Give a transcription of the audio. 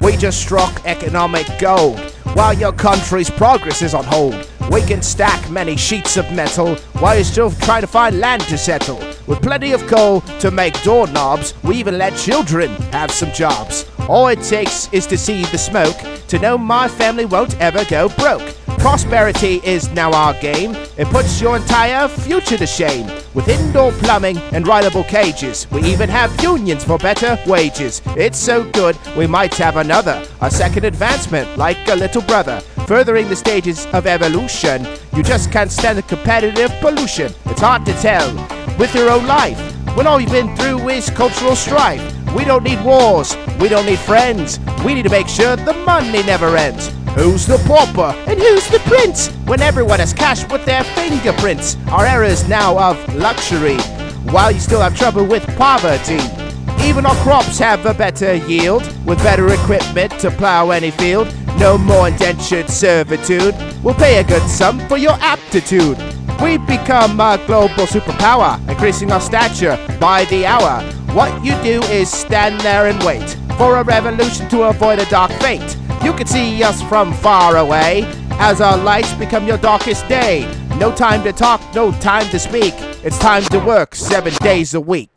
We just struck economic gold, while your country's progress is on hold. We can stack many sheets of metal, while you're still trying to find land to settle. With plenty of coal to make doorknobs, we even let children have some jobs. All it takes is to see the smoke, to know my family won't ever go broke. Prosperity is now our game. It puts your entire future to shame. With indoor plumbing and rideable cages, we even have unions for better wages. It's so good, we might have another, a second advancement like a little brother. Furthering the stages of evolution, you just can't stand the competitive pollution. It's hard to tell with your own life, when all you've been through is cultural strife. We don't need wars, we don't need friends. We need to make sure the money never ends. Who's the pauper and who's the prince? When everyone has cash with their fingerprints. Our era is now of luxury, while you still have trouble with poverty. Even our crops have a better yield, with better equipment to plow any field. No more indentured servitude, we'll pay a good sum for your aptitude. We've become a global superpower, increasing our stature by the hour. What you do is stand there and wait for a revolution to avoid a dark fate. You can see us from far away, as our lights become your darkest day. No time to talk, no time to speak. It's time to work 7 days a week.